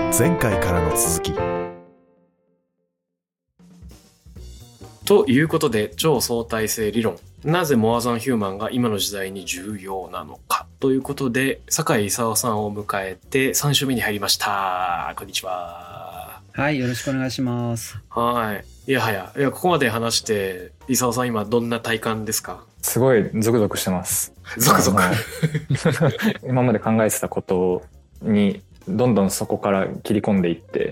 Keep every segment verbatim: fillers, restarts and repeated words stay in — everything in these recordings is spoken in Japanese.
前回からの続きということで、超相対性理論、なぜモアザンヒューマンが今の時代に重要なのかということで、酒井功さんを迎えてさん週目に入りました。こんにちは。 はい、よろしくお願いします。 はい。いやはや、いやここまで話して、功さん今どんな体感ですか？ すごいゾクゾクしてます。 ゾクゾク。 今まで考えてたことにどんどんそこから切り込んでいって、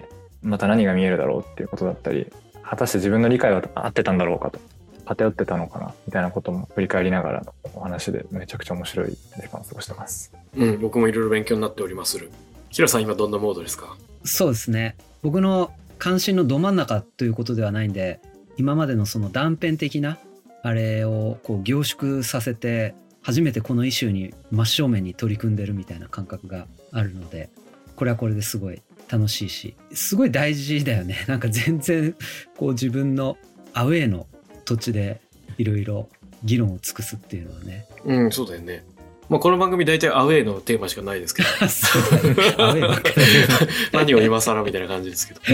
また何が見えるだろうっていうことだったり、果たして自分の理解は合ってたんだろうかと、偏ってたのかなみたいなことも振り返りながらのお話で、めちゃくちゃ面白い時間を過ごしてます。 うん、僕もいろいろ勉強になっておりまする。ヒロさん今どんなモードですか？ そうですね、僕の関心のど真ん中ということではないんで、今までのその断片的なあれをこう凝縮させて、初めてこのイシューに真正面に取り組んでるみたいな感覚があるので、これはこれですごい楽しいし、すごい大事だよね。なんか全然こう自分のアウェーの土地でいろいろ議論を尽くすっていうのはね。 うん、そうだよね。まあ、この番組大体アウェーのテーマしかないですけど。 そうだね。アウェーばっかり何を今更みたいな感じですけど。ち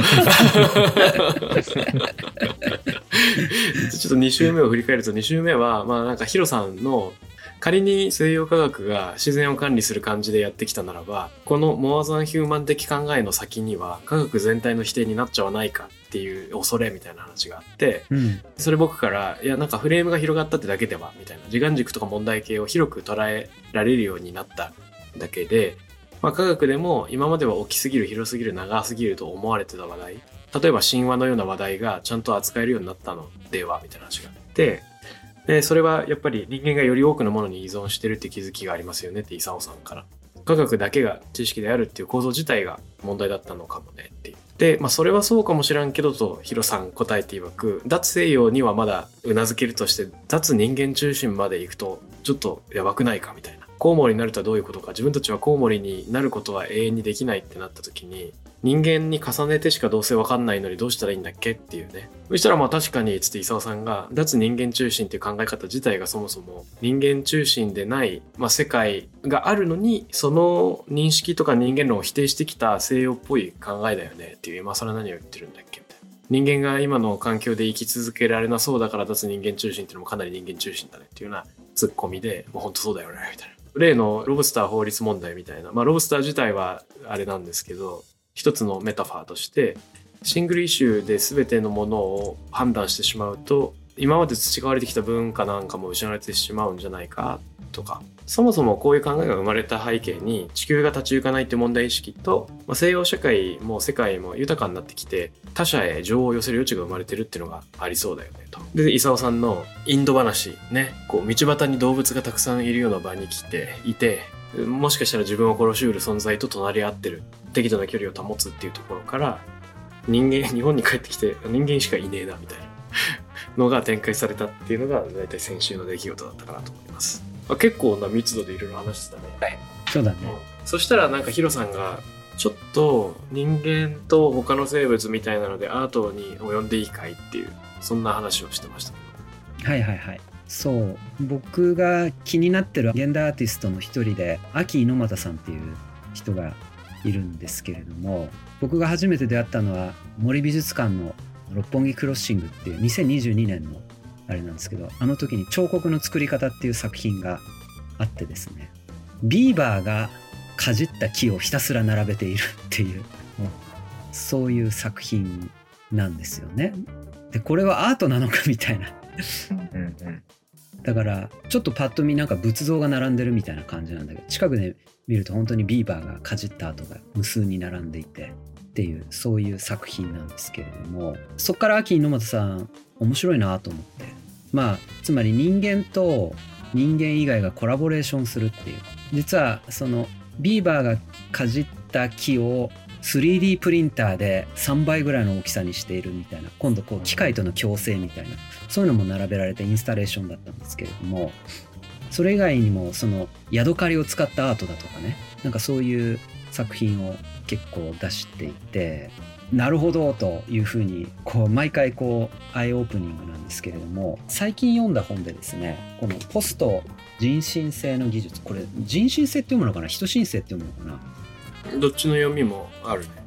ょっとに週目を振り返ると、に週目は、まあなんかヒロさんの、仮に西洋科学が自然を管理する感じでやってきたならば、このモアザンヒューマン的考えの先には科学全体の否定になっちゃわないかっていう恐れみたいな話があって、うん、それ僕からいやなんかフレームが広がったってだけではみたいな、時間軸とか問題系を広く捉えられるようになっただけで、まあ、科学でも今までは大きすぎる広すぎる長すぎると思われてた話題、例えば神話のような話題がちゃんと扱えるようになったのではみたいな話があって、でそれはやっぱり人間がより多くのものに依存してるって気づきがありますよねって功さんから、科学だけが知識であるっていう構造自体が問題だったのかもねって言って、まあそれはそうかもしらんけどとヒロさん答えて曰く、脱西洋にはまだうなずけるとして、脱人間中心まで行くとちょっとやばくないかみたいな、コウモリになるとはどういうことか、自分たちはコウモリになることは永遠にできないってなった時に、人間に重ねてしかどうせ分かんないのにどうしたらいいんだっけっていうね。そしたらまあ確かにつって功さんが、脱人間中心っていう考え方自体がそもそも人間中心でない、まあ、世界があるのに、その認識とか人間論を否定してきた西洋っぽい考えだよねっていう、今更何を言ってるんだっけみたいな。人間が今の環境で生き続けられなそうだから脱人間中心っていうのもかなり人間中心だねっていうようなツッコミで、もう本当そうだよねみたいな。例のロブスター法律問題みたいな、まあロブスター自体はあれなんですけど、一つのメタファーとしてシングルイシューで全てのものを判断してしまうと、今まで培われてきた文化なんかも失われてしまうんじゃないかとか、そもそもこういう考えが生まれた背景に地球が立ち行かないって問題意識と、まあ、西洋社会も世界も豊かになってきて他者へ情を寄せる余地が生まれてるっていうのがありそうだよねと。で功さんのインド話ね、こう道端に動物がたくさんいるような場に来ていて、もしかしたら自分を殺しうる存在と隣り合ってる、適度な距離を保つっていうところから、人間日本に帰ってきて人間しかいねえなみたいなのが展開されたっていうのが大体先週の出来事だったかなと思います。あ、結構な密度でいろいろ話してたね。はい、 そうだね、 うん、そしたらなんかヒロさんがちょっと人間と他の生物みたいなのでアートに及んでいいかいっていう、そんな話をしてましたけど。はいはいはい、そう、僕が気になってる現代アーティストの一人で秋猪俣さんっていう人がいるんですけれども、僕が初めて出会ったのは森美術館の六本木クロッシングっていうにせんにじゅうにねんのあれなんですけど、あの時に彫刻の作り方っていう作品があってですね、ビーバーがかじった木をひたすら並べているっていう、そういう作品なんですよね。でこれはアートなのかみたいなうん、うん、だからちょっとパッと見なんか仏像が並んでるみたいな感じなんだけど、近くで見ると本当にビーバーがかじった跡が無数に並んでいてっていう、そういう作品なんですけれども、そっから秋猪俣さん面白いなと思って、まあつまり人間と人間以外がコラボレーションするっていう、実はそのビーバーがかじった木を スリーディー プリンターでさんばいぐらいの大きさにしているみたいな、今度こう機械との共生みたいな、そういうのも並べられたインスタレーションだったんですけれども、それ以外にもそのヤドカリを使ったアートだとかね、なんかそういう作品を結構出していて、なるほどというふうにこう毎回こうアイオープニングなんですけれども、最近読んだ本でですね、このポスト人新性の技術、これ人新性って読むのかな、人新性って読むのかな、 どっちの読みもあるね。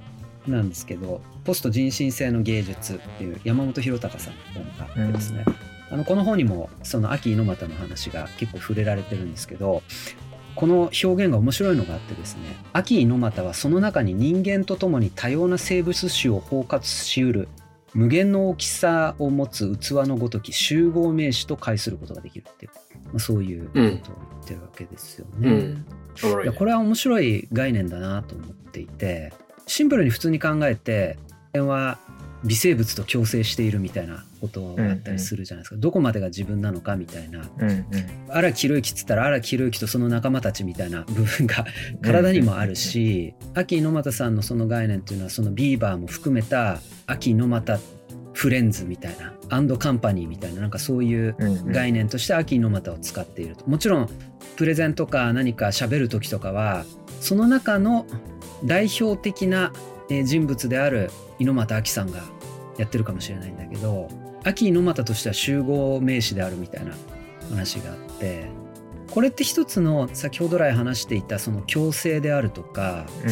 なんですけど、ポスト人新世の芸術っていう山本博隆さんの本があってですね、うん、あのこの本にもその安芸猪俣の話が結構触れられてるんですけど、この表現が面白いのがあってですね、安芸猪俣はその中に人間とともに多様な生物種を包括しうる無限の大きさを持つ器のごとき集合名詞と解することができるっていう、まあ、そういうことを言ってるわけですよね、うんうん、いやこれは面白い概念だなと思っていて、シンプルに普通に考えて人間は微生物と共生しているみたいなことがあったりするじゃないですか、うんうん、どこまでが自分なのかみたいな、うんうん、荒木宏之っつったら荒木宏之とその仲間たちみたいな部分が体にもあるし、安芸猪俣さんのその概念っていうのはそのビーバーも含めた安芸猪俣フレンズみたいなアンドカンパニーみたいな、なんかそういう概念として安芸猪俣を使っていると。もちろんプレゼンとか何か喋る時とかはその中の代表的な人物である猪俣安芸さんがやってるかもしれないんだけど、安芸猪俣としては集合名詞であるみたいな話があって、これって一つの先ほど来話していたその共生であるとか、うん、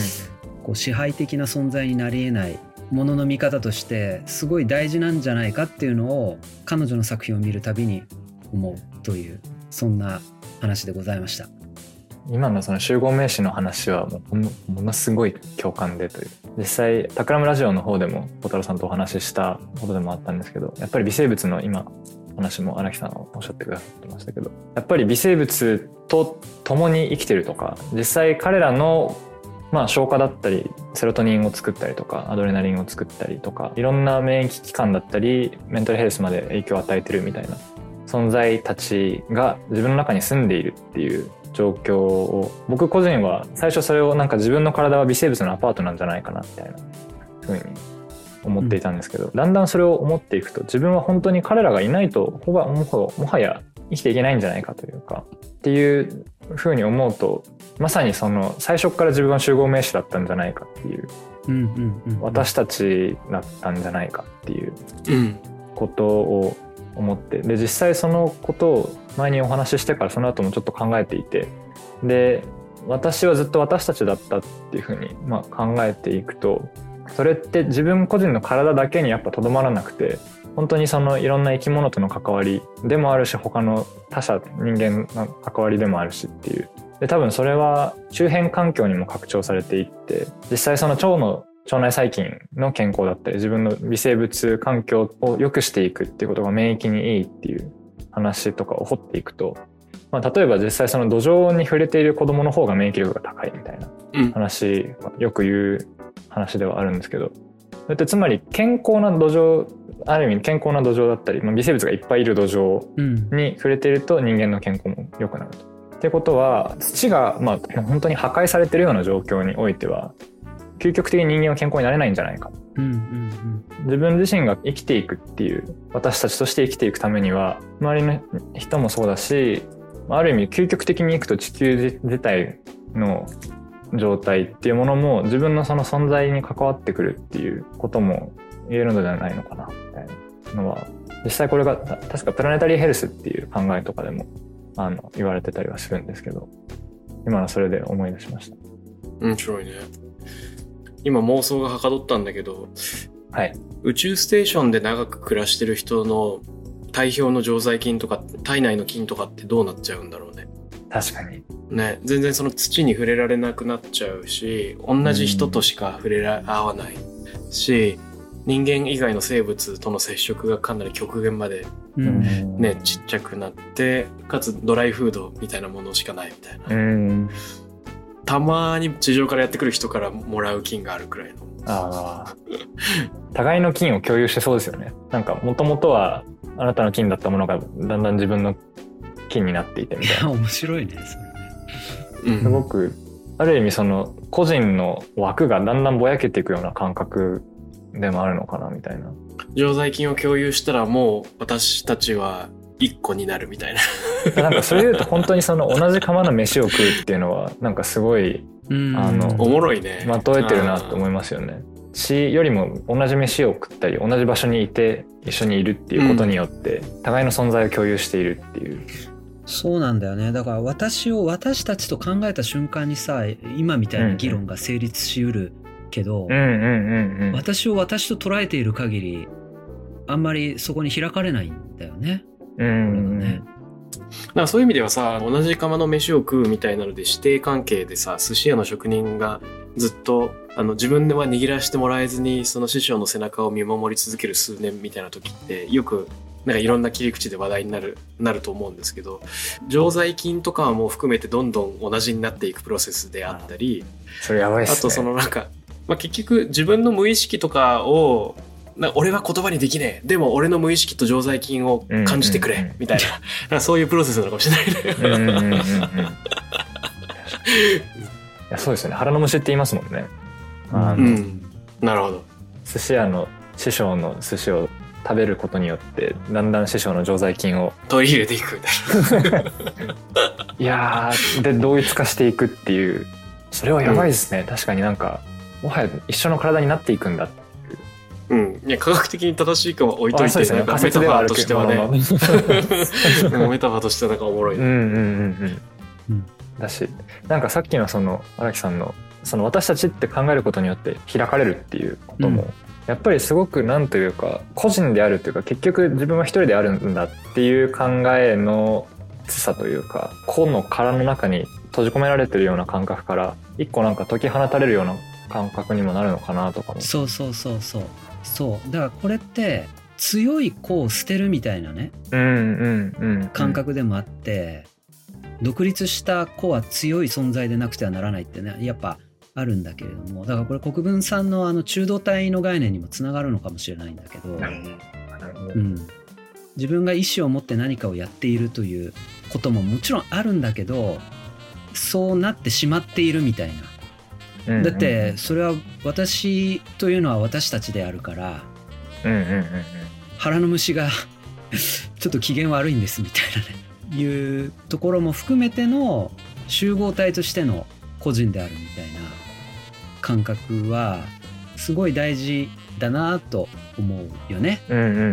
こう支配的な存在になり得ないものの見方としてすごい大事なんじゃないかっていうのを彼女の作品を見るたびに思うという、そんな話でございました。 今のその集合名詞の話はもうものすごい共感でという、実際タクラムラジオの方でも小太郎さんとお話ししたことでもあったんですけど、やっぱり微生物の今話も荒木さんがおっしゃってくださってましたけど、やっぱり微生物と共に生きてるとか、実際彼らのまあ消化だったりセロトニンを作ったりとかアドレナリンを作ったりとか、いろんな免疫機関だったりメンタルヘルスまで影響を与えてるみたいな存在たちが自分の中に住んでいるっていう状況を、僕個人は最初それをなんか自分の体は微生物のアパートなんじゃないかなみたいな風に思っていたんですけど、うん、だんだんそれを思っていくと、自分は本当に彼らがいないとほぼもはや生きていけないんじゃないかというかっていう風に思うと、まさにその最初から自分は集合名詞だったんじゃないかっていう、うんうんうんうん、私たちだったんじゃないかっていうことを思って、で実際そのことを前にお話ししてからその後もちょっと考えていて、で私はずっと私たちだったっていうふうにまあ考えていくと、それって自分個人の体だけにやっぱとどまらなくて、本当にそのいろんな生き物との関わりでもあるし、他の他者人間の関わりでもあるしっていう、で多分それは周辺環境にも拡張されていって、実際その腸の腸内細菌の健康だったり自分の微生物環境を良くしていくっていうことが免疫にいいっていう話とかを掘っていくと、まあ、例えば実際その土壌に触れている子どもの方が免疫力が高いみたいな話、うん、よく言う話ではあるんですけど、それってつまり健康な土壌、ある意味健康な土壌だったり、まあ、微生物がいっぱいいる土壌に触れていると人間の健康も良くなると。ってことは土がまあ本当に破壊されているような状況においては究極的に人間は健康になれないんじゃないか、うんうんうん、自分自身が生きていくっていう、私たちとして生きていくためには周りの人もそうだし、ある意味究極的にいくと地球自体の状態っていうものも自分のその存在に関わってくるっていうことも言えるのではないのかなみたいなのは、実際これが確かプラネタリーヘルスっていう考えとかでもあの言われてたりはするんですけど、今のそれで思い出しました。 面白いね。今妄想がはかどったんだけど、 はい、 宇宙ステーションで長く暮らしてる人の体表の常在菌とか体内の菌とかってどうなっちゃうんだろうね。 確かにね、全然その土に触れられなくなっちゃうし、同じ人としか触れら合わないし、人間以外の生物との接触がかなり極限まで、ね、ちっちゃくなって、かつドライフードみたいなものしかないみたいな。うんたまに地上からやってくる人からもらう菌があるくらいの。 ああ互いの菌を共有してそうですよね。なんかもともとはあなたの菌だったものがだんだん自分の菌になっていてみたいな。 面白いねそれね。 すごくある意味その個人の枠がだんだんぼやけていくような感覚でもあるのかなみたいな。 常在菌を共有したらもう私たちは一個になるみたいな。 なんかそれ言うと本当にその同じ釜の飯を食うっていうのはなんかすごいあのおもろいね。 まとえてるなと思いますよね。血よりも同じ飯を食ったり同じ場所にいて一緒にいるっていうことによって、うん、互いの存在を共有しているっていう。 そうなんだよね。だから私を私たちと考えた瞬間にさ、今みたいな議論が成立しうるけど、 うんうんうんうん。 私を私と捉えている限りあんまりそこに開かれないんだよね。 うんうんうん。 だからそういう意味ではさ、同じ釜の飯を食うみたいなので師弟関係でさ、寿司屋の職人がずっとあの自分では握らせてもらえずにその師匠の背中を見守り続ける数年みたいな時ってよくなんかいろんな切り口で話題になるなると思うんですけど、常在菌とかも含めてどんどん同じになっていくプロセスであったり、 それやばいっすね。 あとそのなんか、まあ、結局自分の無意識とかをな俺は言葉にできねえ、でも俺の無意識と常在菌を感じてくれ、うんうんうん、みたいな、なんかそういうプロセスなのかもしれないね。うんうんうんうん、いやそうですよね。腹の虫って言いますもんね。あの、うん、 なるほど。 寿司屋の師匠の寿司を食べることによってだんだん師匠の常在菌を取り入れていくみたいな。 いやーで同一化していくっていう、それはやばいですね、うん、確かになんかもはや一緒の体になっていくんだっていう。 うん、いや科学的に正しいかは置いといて、ね、なんかメタファーとしてはねメタファーとしてはなんかおもろい、ね、 うんうんうんうん、だしなんかさっきのその荒木さんのその私たちって考えることによって開かれるっていうことも、うん、やっぱりすごくなんというか個人であるというか結局自分は一人であるんだっていう考えの強さというか個の殻の中に閉じ込められてるような感覚から一個なんか解き放たれるような感覚にもなるのかなとかも。 そうそうそうそうそうだからこれって強い個を捨てるみたいなね、うんうんうんうん、感覚でもあって独立した個は強い存在でなくてはならないってねやっぱあるんだけれども、だからこれ国分さんのあの中道体の概念にもつながるのかもしれないんだけど、うん、自分が意思を持って何かをやっているということももちろんあるんだけどそうなってしまっているみたいな、だってそれは私というのは私たちであるから、うんうんうんうん、腹の虫がちょっと機嫌悪いんですみたいなねいうところも含めての集合体としての個人であるみたいな感覚はすごい大事だなと思うよね、うんうんうんうん、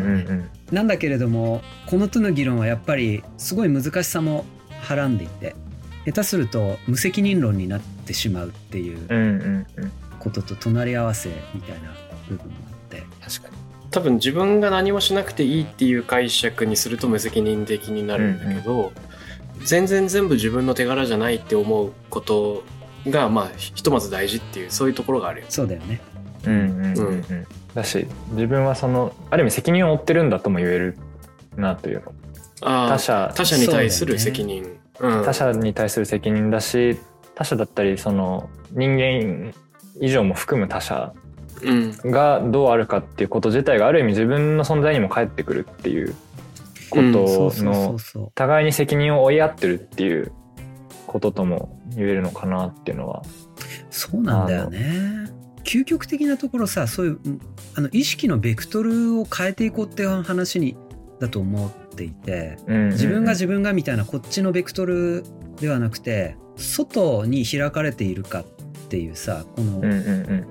なんだけれどもこの手の議論はやっぱりすごい難しさもはらんでいて下手すると無責任論になってしまうっていうことと隣り合わせみたいな部分もあって、 確かに多分自分が何もしなくていいっていう解釈にすると無責任的になるんだけど、うんうん、全然全部自分の手柄じゃないって思うことがまあひとまず大事っていうそういうところがあるよね。 そうだよね。 うんうんうんうん。だし自分はそのある意味責任を負ってるんだとも言えるなというの。 あ他者他者に対する責任、ねうん。他者に対する責任だし他者だったりその人間以上も含む他者がどうあるかっていうこと自体がある意味自分の存在にも返ってくるっていうことの互いに責任を負い合ってるっていうこととも言えるのかなっていうのは。 そうなんだよね。究極的なところさそういうあの意識のベクトルを変えていこうっていう話にだと思っていて、うんうんうん、自分が自分がみたいなこっちのベクトルではなくて外に開かれているかっていうさこの、うんうんうんうん、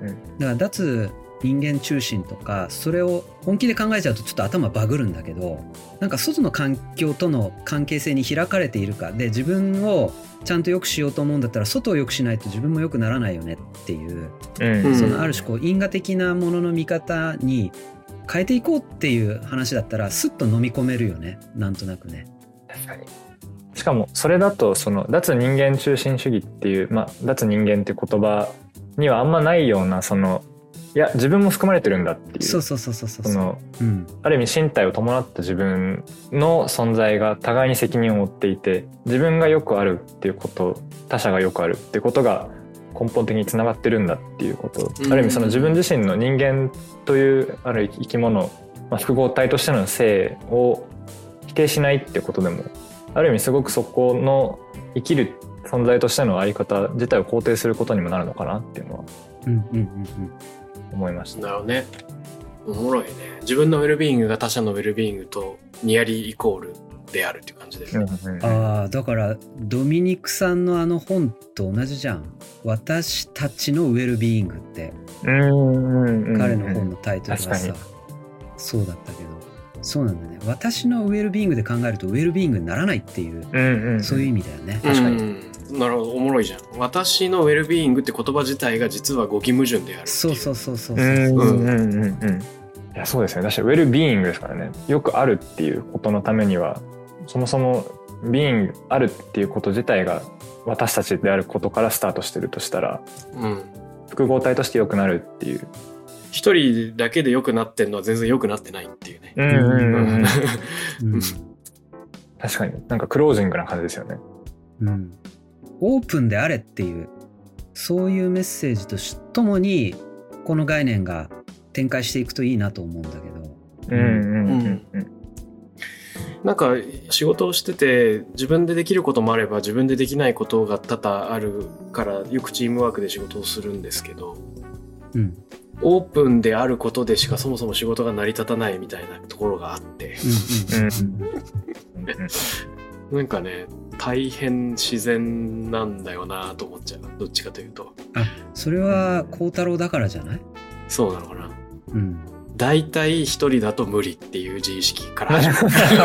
だから脱人間中心とかそれを本気で考えちゃうとちょっと頭バグるんだけどなんか外の環境との関係性に開かれているかで自分をちゃんと良くしようと思うんだったら外を良くしないと自分も良くならないよねっていう、うん、そのある種こう因果的なものの見方に変えていこうっていう話だったらスッと飲み込めるよねなんとなくね。 確かに。しかもそれだとその脱人間中心主義っていう、まあ、脱人間っていう言葉にはあんまないようなそのいや自分も含まれてるんだっていうそうそうそうそうそうその、うん、ある意味身体を伴った自分の存在が互いに責任を負っていて自分がよくあるっていうこと他者がよくあるっていうことが根本的につながってるんだっていうこと、うん、ある意味その自分自身の人間というある生き物、まあ、複合体としての性を否定しないっていうことでもある意味すごくそこの生きる存在としてのあり方自体を肯定することにもなるのかなっていうのは、うんうんうんうん思いました。 なるほどね。おもろいね。自分のウェルビーイングが他者のウェルビーイングとニアリーイコールであるっていう感じで、ねうんうん、ああだからドミニクさんのあの本と同じじゃん。私たちのウェルビーイングってうん彼の本のタイトルがさそうだったけどそうなんだね。私のウェルビーイングで考えるとウェルビーイングにならないっていう、うんうんうん、そういう意味だよね。 確かに、うん、 なるほど、おもろいじゃん。私のウェルビーイングって言葉自体が実は語義矛盾である。 そうそうそうそううそう。 んうんうんうん。いやそうですね。確かにウェルビーイングですからね。よくあるっていうことのためには、そもそもビーイングあるっていうこと自体が私たちであることからスタートしてるとしたら、 うん、 複合体として良くなるっていう。 一人だけで良くなってんのは全然良くなってないっていうね。 うんうんうんうん、 確かになんかクロージングな感じですよね。 うん、オープンであれっていうそういうメッセージとともにこの概念が展開していくといいなと思うんだけど。 うんうんうんうん。 なんか仕事をしてて自分でできることもあれば自分でできないことが多々あるからよくチームワークで仕事をするんですけど、 うん、 オープンであることでしかそもそも仕事が成り立たないみたいなところがあって、なんかね大変自然なんだよなと思っちゃう。どっちかというと。 あ、それは孝太郎だからじゃない？そうなのかな。 うん。 大体一人だと無理っていう自意識から始ま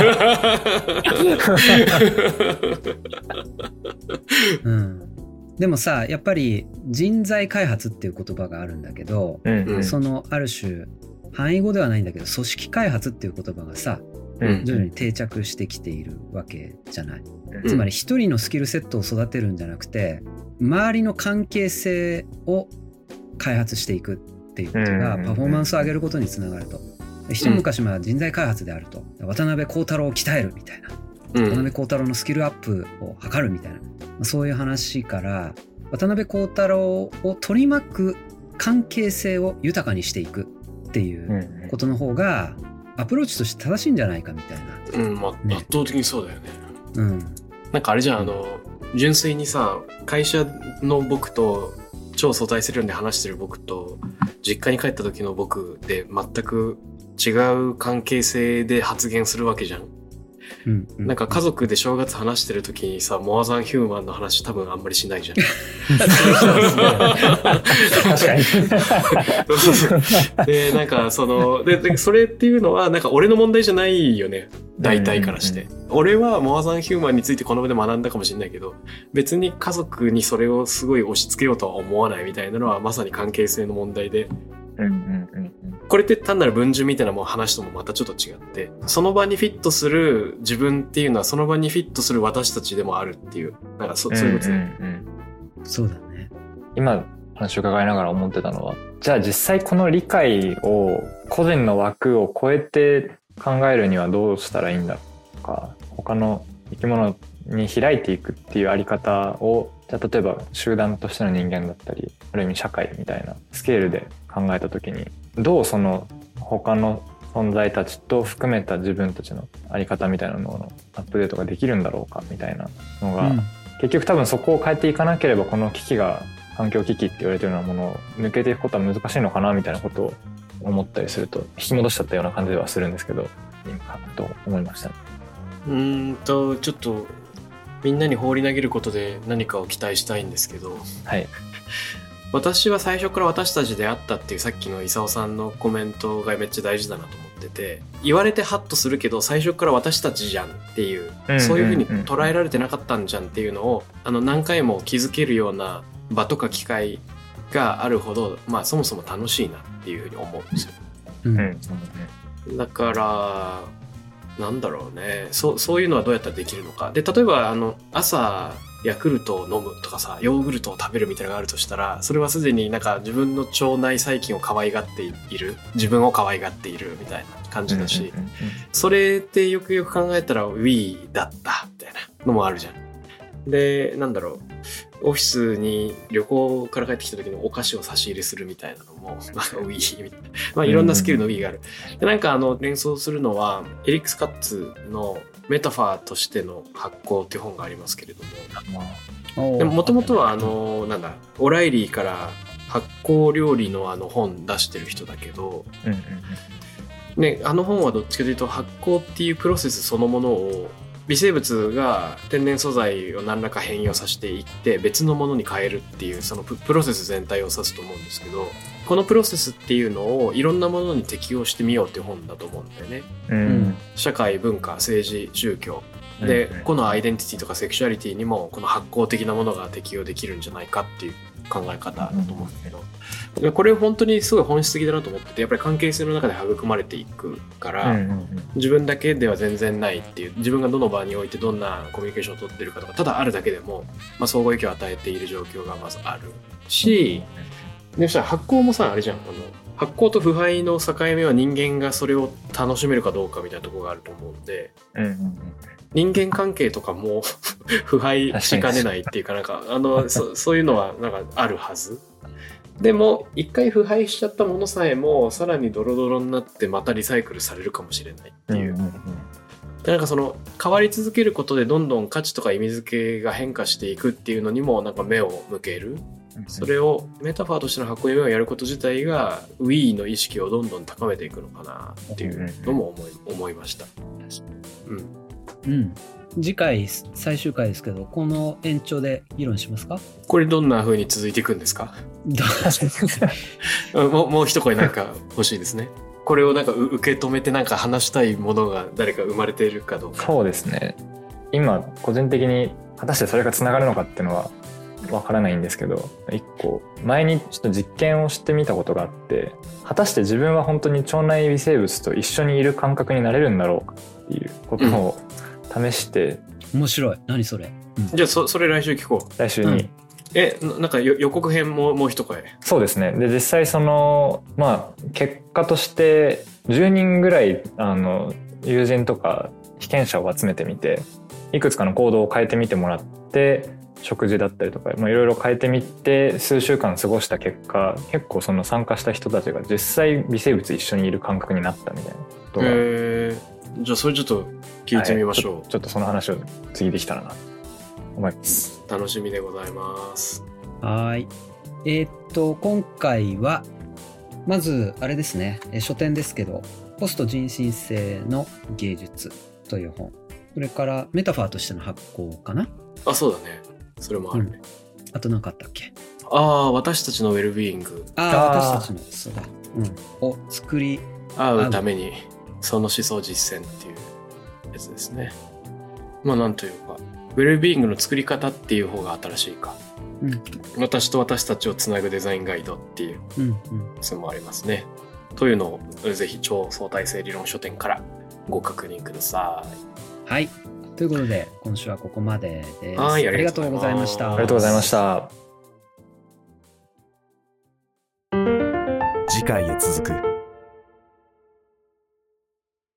る、 うん、でもさやっぱり人材開発っていう言葉があるんだけど、うんうん、そのある種範囲語ではないんだけど組織開発っていう言葉がさ、うん、徐々に定着してきているわけじゃない、うん、つまり一人のスキルセットを育てるんじゃなくて周りの関係性を開発していくっていうことがパフォーマンスを上げることにつながると。一昔前は人材開発であると、渡辺幸太郎を鍛えるみたいな、うん、渡辺幸太郎のスキルアップを図るみたいな、そういう話から渡辺幸太郎を取り巻く関係性を豊かにしていくっていうことの方がアプローチとして正しいんじゃないかみたいな、 うん、まあ、ね、圧倒的にそうだよね。 うん、 なんかあれじゃん、あの純粋にさ会社の僕と超相対するように話してる僕と実家に帰った時の僕で全く違う関係性で発言するわけじゃん、うんうん、なんか家族で正月話してる時にさモアザンヒューマンの話多分あんまりしないじゃん確かにでなんかその で, でそれっていうのはなんか俺の問題じゃないよね大体からして、うんうんうん、俺はモアザンヒューマンについてこの場で学んだかもしれないけど別に家族にそれをすごい押し付けようとは思わないみたいなのはまさに関係性の問題で、うんうんうんうん、これって単なる文順みたいなも話ともまたちょっと違ってその場にフィットする自分っていうのはその場にフィットする私たちでもあるっていうなんか そ, そういうことね、うんうんうん、そうだね。 今話を伺いながら思ってたのはじゃあ実際この理解を個人の枠を超えて考えるにはどうしたらいいんだとか他の生き物に開いていくっていうあり方をじゃあ例えば集団としての人間だったりある意味社会みたいなスケールで考えた時にどうその他の存在たちと含めた自分たちのあり方みたいなののアップデートができるんだろうかみたいなのが、うん、結局多分そこを変えていかなければこの危機が環境危機って言われてるようなものを抜けていくことは難しいのかなみたいなことを思ったりすると引き戻しちゃったような感じではするんですけど今と思いました、ね、 うーんとちょっとみんなに放り投げることで何かを期待したいんですけど、 はい、 私は最初から私たちであったっていうさっきの功さんのコメントがめっちゃ大事だなと思ってて言われてハッとするけど最初から私たちじゃんっていう、うんうんうん、そういう風に捉えられてなかったんじゃんっていうのをあの何回も気づけるような場とか機会があるほど、まあ、そもそも楽しいなっていう風に思うんですよ、 うんうん、だからなんだろうね そ, そういうのはどうやったらできるのかで例えばあの朝ヤクルトを飲むとかさヨーグルトを食べるみたいなのがあるとしたらそれはすでになんか自分の腸内細菌を可愛がっている自分を可愛がっているみたいな感じだし、うんうんうんうん、それってよくよく考えたら Wii だったみたいなのもあるじゃん。でなんだろうオフィスに旅行から帰ってきた時のお菓子を差し入れするみたいなのもなんか Wii みたいな、まあ、いろんなスキルの Wii がある、うん、でなんかあの連想するのはエリックス・カッツのメタファーとしての発酵っていう本がありますけれども、でも元々はあのなんだオライリーから発酵料理のあの本出してる人だけど、うんうんうん、ね、あの本はどっちかというと発酵っていうプロセスそのものを微生物が天然素材を何らか変異をさせていって別のものに変えるっていうそのプロセス全体を指すと思うんですけどこのプロセスっていうのをいろんなものに適用してみようっていう本だと思うんだよね、うん、社会文化政治宗教で、 うんうん個のアイデンティティとかセクシュアリティにもこの発酵的なものが適用できるんじゃないかっていう考え方だと思うんだけど、うん、これ本当にすごい本質的だなと思ってて、やっぱり関係性の中で育まれていくから、 うんうんうん、 自分だけでは全然ないっていう、自分がどの場においてどんなコミュニケーションを取ってるかとかただあるだけでも、まあ、相互影響を与えている状況がまずあるし、うん、でそしたら発酵もさあれじゃん、あの発酵と腐敗の境目は人間がそれを楽しめるかどうかみたいなところがあると思うんで、 うんうんうん、 人間関係とかも腐敗しかねないっていうか、なんかあの そ, そういうのはなんかあるはず。でも一回腐敗しちゃったものさえもさらにドロドロになってまたリサイクルされるかもしれないっていう、うんうんうん、なんかその変わり続けることでどんどん価値とか意味付けが変化していくっていうのにもなんか目を向ける。それをメタファーとしての発酵夢をやること自体が Wii の意識をどんどん高めていくのかなっていうのも思い、思いました。 うん、うん、次回最終回ですけど、この延長で議論しますか？ これどんな風に続いていくんですか？もう、もう一声なんか欲しいですね。これをなんか受け止めてなんか話したいものが誰か生まれているかどうか。 そうですね。今個人的に果たしてそれがつながるのかっていうのはわからないんですけど、一個前にちょっと実験をしてみたことがあって、果たして自分は本当に腸内微生物と一緒にいる感覚になれるんだろうかっていうことを試して、 うん、面白い。何それ、 うん、じゃあ そ, それ来週聞こう。 来週に、うん、 えなんか予告編ももう一声。 そうですね。で実際そのまあ結果としてじゅうにんぐらいあの友人とか被験者を集めてみて、いくつかの行動を変えてみてもらって、食事だったりとかいろいろ変えてみて数週間過ごした結果、結構その参加した人たちが実際微生物一緒にいる感覚になったみたいなことが。へー、じゃあそれちょっと聞いてみましょう。 はい、ちょ, ちょっとその話を次できたらなと思います。 楽しみでございます。 はい。えー、っと今回はまずあれですね、書店ですけど、ポスト人身性の芸術という本、それからメタファーとしての発酵かな。 あ、そうだね、それもあるね、 うん、あと何かあったっけ。 ああ、私たちのウェルビーイング。 ああ、私たちの、そうだ、うん、を作り合うためにその思想実践っていうやつですね。まあなんというかウェルビーイングの作り方っていう方が新しいか、うん、私と私たちをつなぐデザインガイドっていうやつもありますね、うんうん、というのをぜひ超相対性理論書店からご確認ください。 はい、ということで今週はここまでです。 はい、 ありがとうございました。 ありがとうございました。 次回へ続く